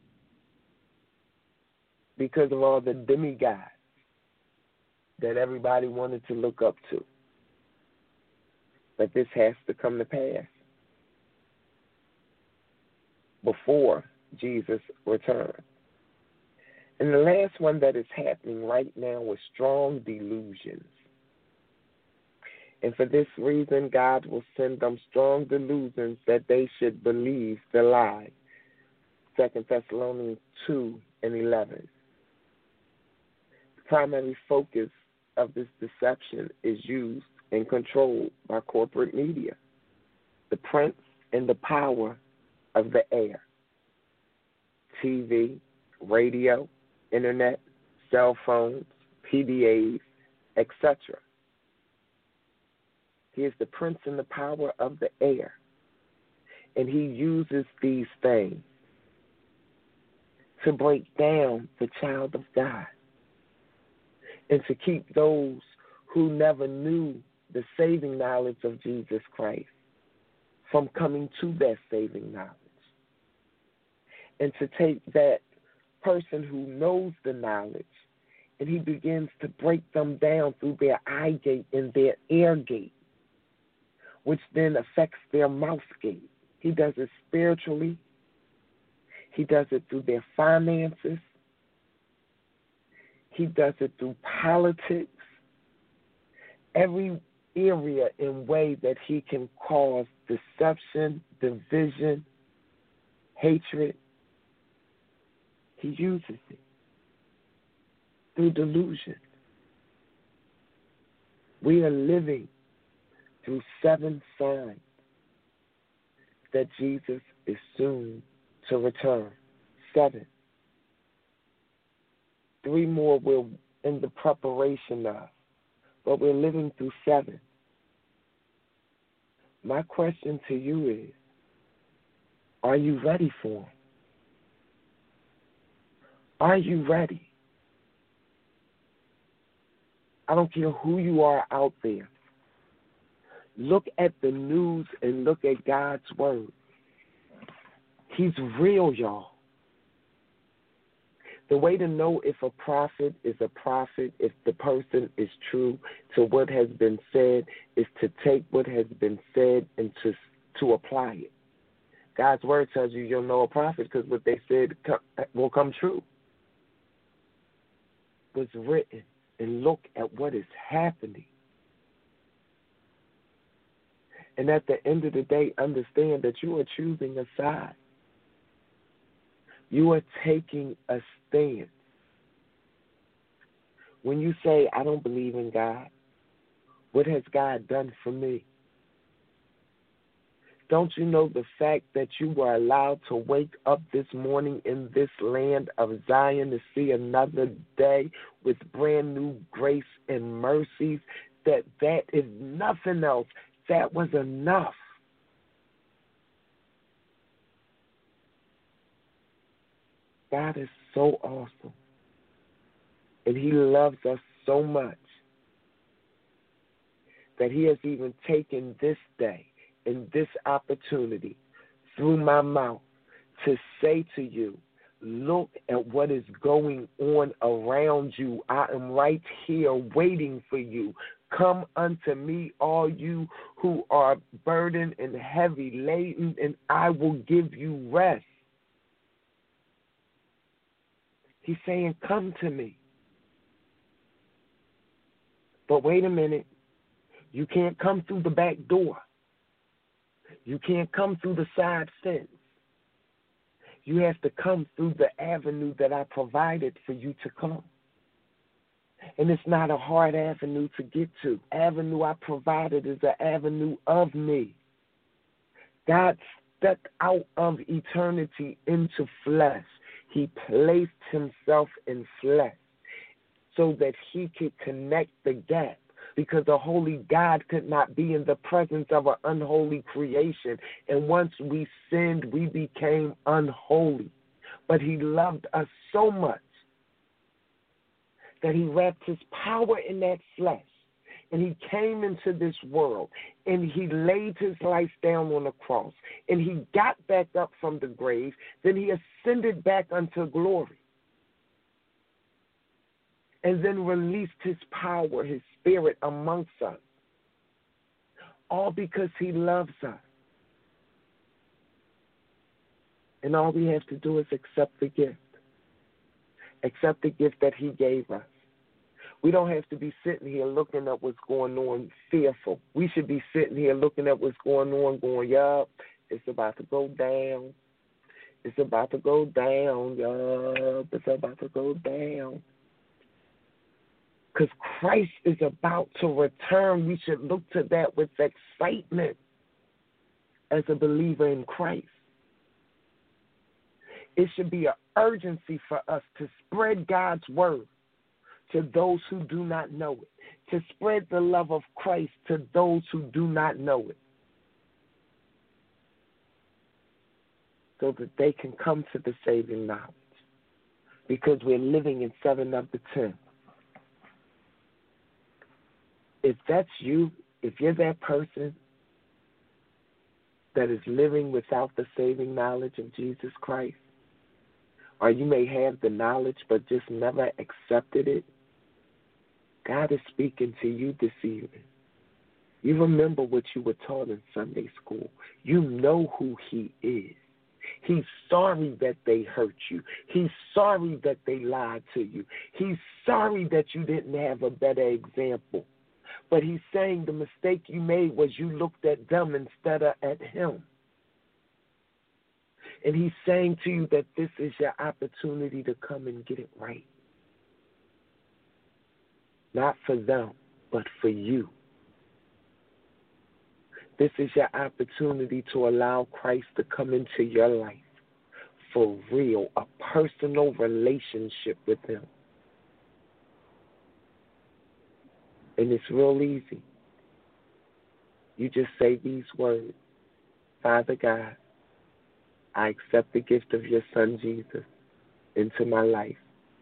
because of all the demigods that everybody wanted to look up to. But this has to come to pass before Jesus returns. And the last one that is happening right now is strong delusions. And for this reason, God will send them strong delusions that they should believe the lie. 2 Thessalonians 2:11. The primary focus of this deception is used and controlled by corporate media, the prince and the power of the air, TV, radio, internet, cell phones, PDAs, etc. He is the prince and the power of the air, and he uses these things to break down the child of God and to keep those who never knew the saving knowledge of Jesus Christ from coming to that saving knowledge, and to take that person who knows the knowledge and he begins to break them down through their eye gate and their ear gate, which then affects their mouth gate. He does it spiritually. He does it through their finances. He does it through politics. Every area and way that he can cause deception, division, hatred, he uses it through delusion. We are living through 7 signs that Jesus is soon to return. 7. 3 more we're in the preparation of, but we're living through 7. My question to you is, are you ready for him? Are you ready? I don't care who you are out there. Look at the news and look at God's word. He's real, y'all. The way to know if a prophet is a prophet, if the person is true to what has been said, is to take what has been said and to apply it. God's word tells you you'll know a prophet because what they said will come true. What's written, and look at what is happening. And at the end of the day, understand that you are choosing a side. You are taking a stand. When you say, I don't believe in God, what has God done for me? Don't you know the fact that you were allowed to wake up this morning in this land of Zion to see another day with brand new grace and mercies, that if nothing else, that was enough. God is so awesome. And he loves us so much that he has even taken this day and this opportunity through my mouth to say to you, look at what is going on around you. I am right here waiting for you. Come unto me, all you who are burdened and heavy laden, and I will give you rest. He's saying, come to me. But wait a minute. You can't come through the back door. You can't come through the side fence. You have to come through the avenue that I provided for you to come. And it's not a hard avenue to get to. Avenue I provided is the avenue of me. God stepped out of eternity into flesh. He placed himself in flesh so that he could connect the gap, because a holy God could not be in the presence of an unholy creation. And once we sinned, we became unholy. But he loved us so much that he wrapped his power in that flesh. And he came into this world, and he laid his life down on the cross, and he got back up from the grave. Then he ascended back unto glory, and then released his power, his spirit amongst us, all because he loves us. And all we have to do is accept the gift. Accept the gift that he gave us. We don't have to be sitting here looking at what's going on fearful. We should be sitting here looking at what's going on going, yup, it's about to go down. It's about to go down, yup, it's about to go down. Because Christ is about to return. We should look to that with excitement as a believer in Christ. It should be an urgency for us to spread God's word to those who do not know it, to spread the love of Christ to those who do not know it, so that they can come to the saving knowledge, because we're living in 7 of the 10. If that's you, if you're that person that is living without the saving knowledge of Jesus Christ, or you may have the knowledge but just never accepted it, God is speaking to you this evening. You remember what you were taught in Sunday school. You know who he is. He's sorry that they hurt you. He's sorry that they lied to you. He's sorry that you didn't have a better example. But he's saying the mistake you made was you looked at them instead of at him. And he's saying to you that this is your opportunity to come and get it right. Not for them, but for you. This is your opportunity to allow Christ to come into your life for real, a personal relationship with him. And it's real easy. You just say these words. Father God, I accept the gift of your Son, Jesus, into my life.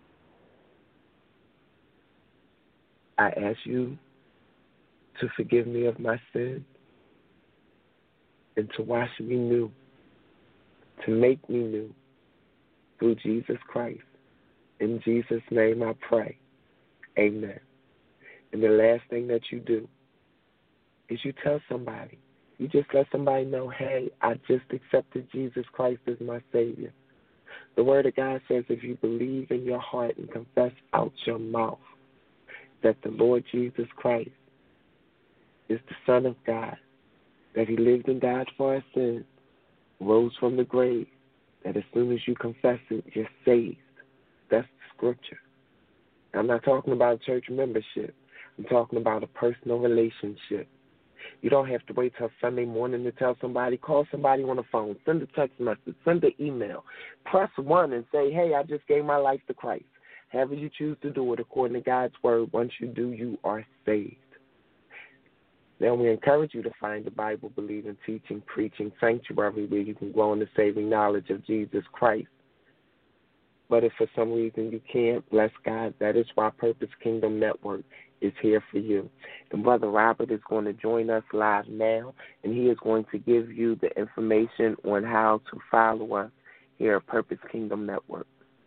I ask you to forgive me of my sins and to wash me new, to make me new through Jesus Christ. In Jesus' name I pray. Amen. And the last thing that you do is you tell somebody. You just let somebody know, hey, I just accepted Jesus Christ as my Savior. The Word of God says if you believe in your heart and confess out your mouth that the Lord Jesus Christ is the Son of God, that he lived and died for our sins, rose from the grave, that as soon as you confess it, you're saved. That's the scripture. I'm not talking about church membership. I'm talking about a personal relationship. You don't have to wait till Sunday morning to tell somebody. Call somebody on the phone. Send a text message. Send an email. Press 1 and say, hey, I just gave my life to Christ. However you choose to do it according to God's word, once you do, you are saved. Now we encourage you to find the Bible-believing, teaching, preaching sanctuary where you can grow in the saving knowledge of Jesus Christ. But if for some reason you can't, bless God, that is why Purpose Kingdom Network is here for you. And Brother Robert is going to join us live now, and he is going to give you the information on how to follow us here at Purpose Kingdom Network.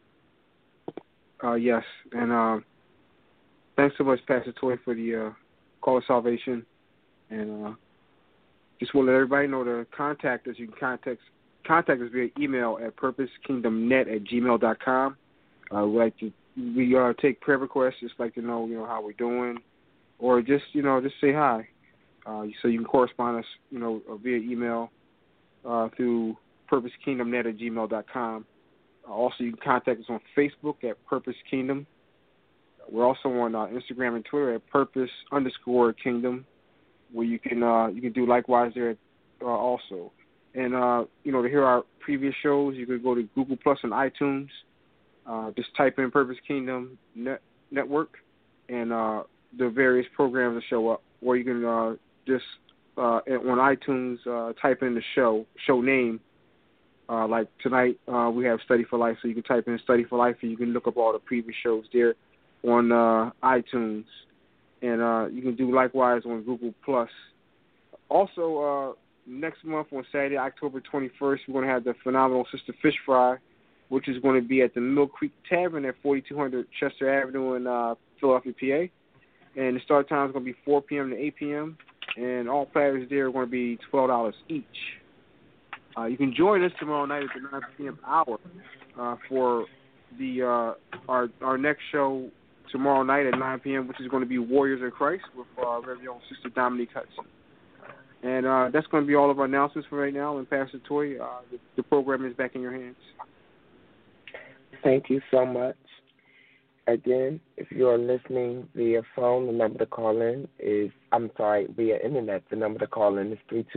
Yes, and thanks so much, Pastor Toy, for the call of salvation. And just want to let everybody know to contact us. You can contact us via email at purposekingdomnet@gmail.com. We take prayer requests, just like to know how we're doing, or just say hi. So you can correspond us via email through purposekingdomnet@gmail.com. Also, you can contact us on Facebook at Purpose Kingdom. We're also on Instagram and Twitter at Purpose_Kingdom, where you can do likewise there also. And to hear our previous shows, you can go to Google Plus and iTunes. Just type in Purpose Kingdom Network, and the various programs will show up. Or you can just on iTunes type in the show name. Like tonight, we have Study for Life, so you can type in Study for Life, and you can look up all the previous shows there on iTunes. And you can do likewise on Google Plus. Also, next month on Saturday, October 21st, we're going to have the phenomenal Sister Fish Fry, which is going to be at the Mill Creek Tavern at 4200 Chester Avenue in Philadelphia, PA. And the start time is going to be 4 p.m. to 8 p.m. And all platters there are going to be $12 each. You can join us tomorrow night at the 9 p.m. hour for the our next show tomorrow night at 9 p.m., which is going to be Warriors of Christ with our very own Sister Dominique Hudson. And that's going to be all of our announcements for right now. And Pastor Toy, the program is back in your hands. Thank you so much. Again, if you're listening via phone, the number to call in is, via internet, the number to call in is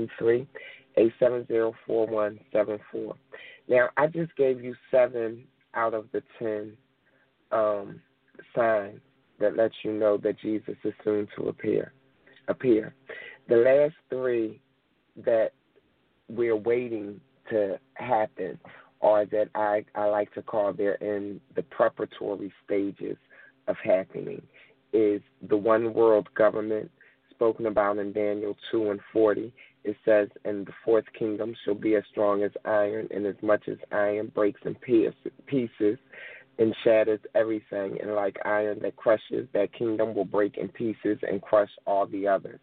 323-870-4174. Now, I just gave you 7 out of the 10 signs that lets you know that Jesus is soon to appear. The last 3 that we're waiting to happen or that I like to call they're in the preparatory stages of happening is the one world government spoken about in Daniel 2:40. It says, and the 4th kingdom shall be as strong as iron, and as much as iron breaks in pieces and shatters everything, and like iron that crushes, that kingdom will break in pieces and crush all the others.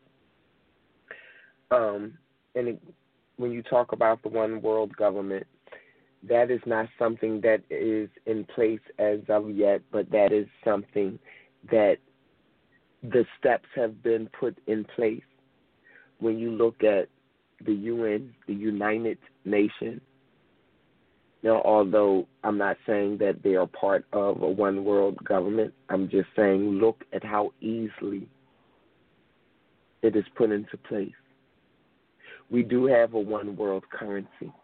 When you talk about the one world government, that is not something that is in place as of yet, but that is something that the steps have been put in place. When you look at the UN, the United Nations, now, although I'm not saying that they are part of a one world government, I'm just saying look at how easily it is put into place. We do have a one world currency.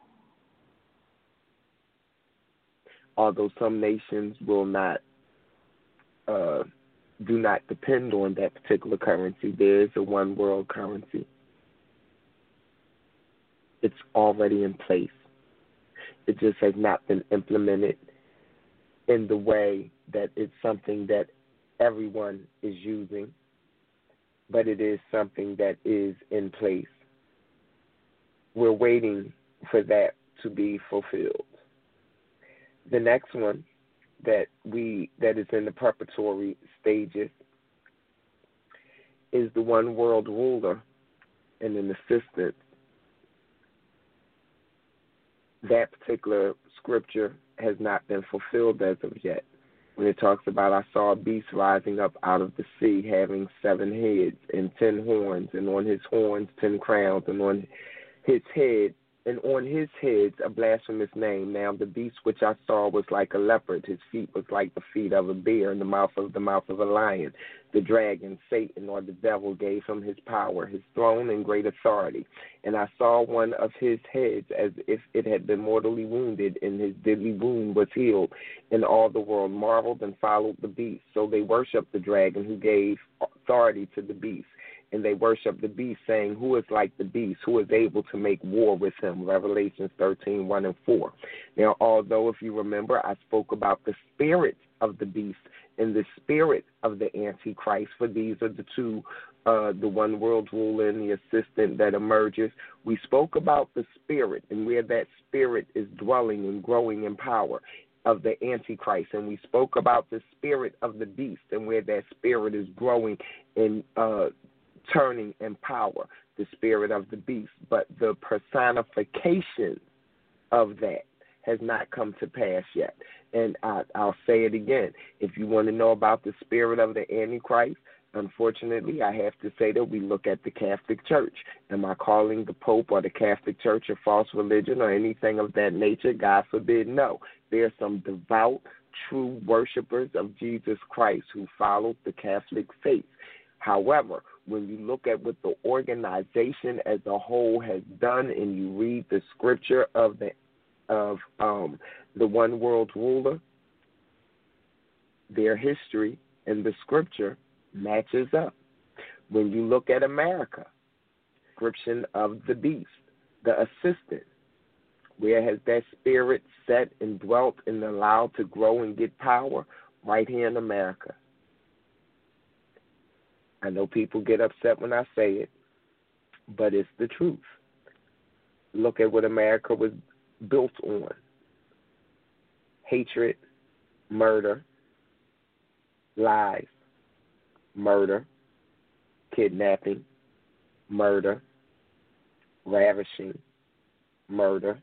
Although some nations will not, do not depend on that particular currency, there is a one world currency. It's already in place. It just has not been implemented in the way that it's something that everyone is using, but it is something that is in place. We're waiting for that to be fulfilled. The next one that is in the preparatory stages is the one world ruler and an assistant. That particular scripture has not been fulfilled as of yet. When it talks about, I saw a beast rising up out of the sea, having 7 heads and 10 horns, and on his horns 10 crowns, and on his heads a blasphemous name. Now the beast which I saw was like a leopard. His feet was like the feet of a bear, and the mouth of a lion. The dragon, Satan, or the devil, gave him his power, his throne, and great authority. And I saw one of his heads as if it had been mortally wounded, and his deadly wound was healed. And all the world marveled and followed the beast. So they worshipped the dragon, who gave authority to the beast. And they worship the beast, saying, who is like the beast? Who is able to make war with him? Revelations 13:1 and 4. Now, although, if you remember, I spoke about the spirit of the beast and the spirit of the Antichrist, for these are the two, the one world ruler and the assistant that emerges. We spoke about the spirit and where that spirit is dwelling and growing in power of the Antichrist. And we spoke about the spirit of the beast and where that spirit is growing in turning in power, the spirit of the beast. But the personification of that has not come to pass yet. And I'll say it again. If you want to know about the spirit of the Antichrist, unfortunately, I have to say that we look at the Catholic Church. Am I calling the Pope or the Catholic Church a false religion or anything of that nature? God forbid, no. There are some devout, true worshipers of Jesus Christ who follow the Catholic faith. However, when you look at what the organization as a whole has done, and you read the scripture of the one world ruler, their history and the scripture matches up. When you look at America, description of the beast, the assistant, where has that spirit set and dwelt and allowed to grow and get power? Right here in America. I know people get upset when I say it, but it's the truth. Look at what America was built on. Hatred, murder, lies, murder, kidnapping, murder, ravishing, murder.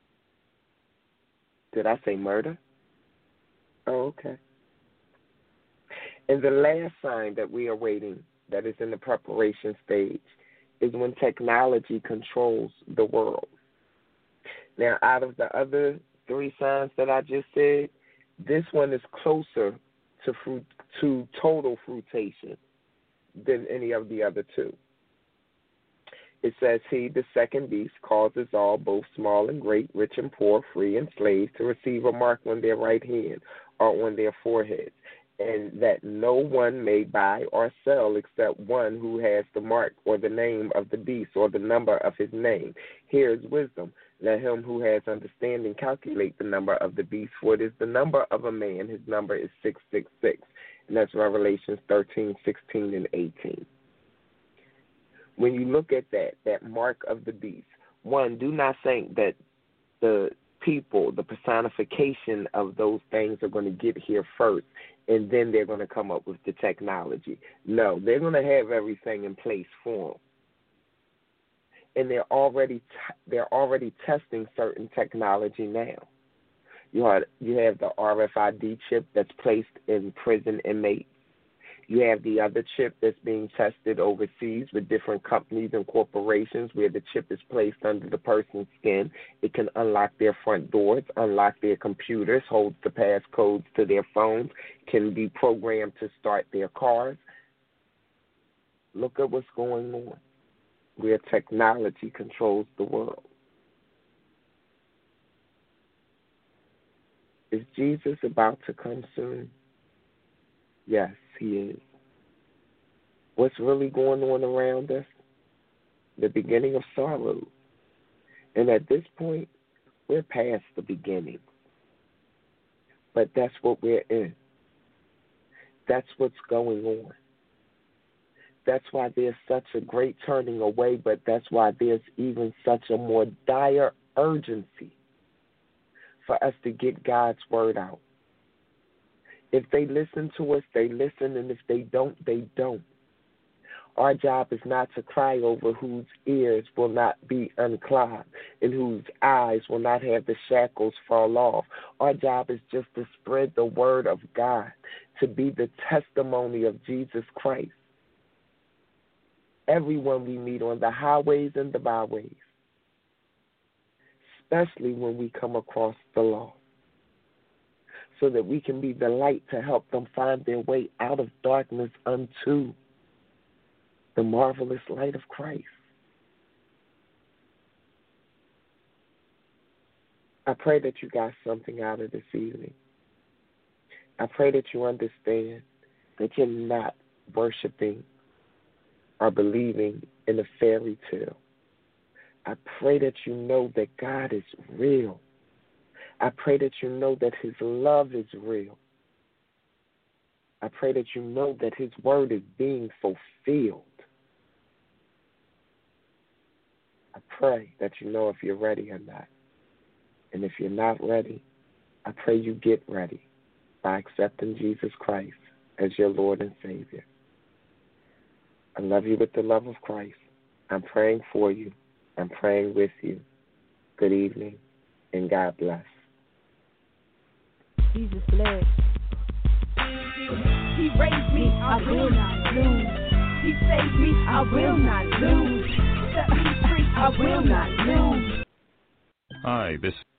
Did I say murder? Oh, okay. And the last sign that we are waiting, that is in the preparation stage, is when technology controls the world. Now, out of the other 3 signs that I just said, this one is closer to total fruition than any of the other 2. It says, he, the second beast, causes all, both small and great, rich and poor, free and slaves, to receive a mark on their right hand or on their foreheads, and that no one may buy or sell except one who has the mark or the name of the beast or the number of his name. Here is wisdom. Let him who has understanding calculate the number of the beast, for it is the number of a man. His number is 666. And that's Revelations 13, 16, and 18. When you look at that mark of the beast, one, do not think that the people, the personification of those things are going to get here first, and then they're going to come up with the technology. No, they're going to have everything in place for them. And they're already testing certain technology now. You have the RFID chip that's placed in prison inmates. You have the other chip that's being tested overseas with different companies and corporations, where the chip is placed under the person's skin. It can unlock their front doors, unlock their computers, holds the passcodes to their phones, can be programmed to start their cars. Look at what's going on, where technology controls the world. Is Jesus about to come soon? Yes, he is. What's really going on around us? The beginning of sorrow. And at this point, we're past the beginning. But that's what we're in. That's what's going on. That's why there's such a great turning away, but that's why there's even such a more dire urgency for us to get God's word out. If they listen to us, they listen, and if they don't, they don't. Our job is not to cry over whose ears will not be unclogged and whose eyes will not have the shackles fall off. Our job is just to spread the word of God, to be the testimony of Jesus Christ. Everyone we meet on the highways and the byways, especially when we come across the law, so that we can be the light to help them find their way out of darkness unto the marvelous light of Christ. I pray that you got something out of this evening. I pray that you understand that you're not worshiping or believing in a fairy tale. I pray that you know that God is real. I pray that you know that his love is real. I pray that you know that his word is being fulfilled. I pray that you know if you're ready or not. And if you're not ready, I pray you get ready by accepting Jesus Christ as your Lord and Savior. I love you with the love of Christ. I'm praying for you. I'm praying with you. Good evening, and God bless. Jesus bless. He raised me, I will not lose. He saved me, I will not lose. Set me free, I will not lose. Hi, this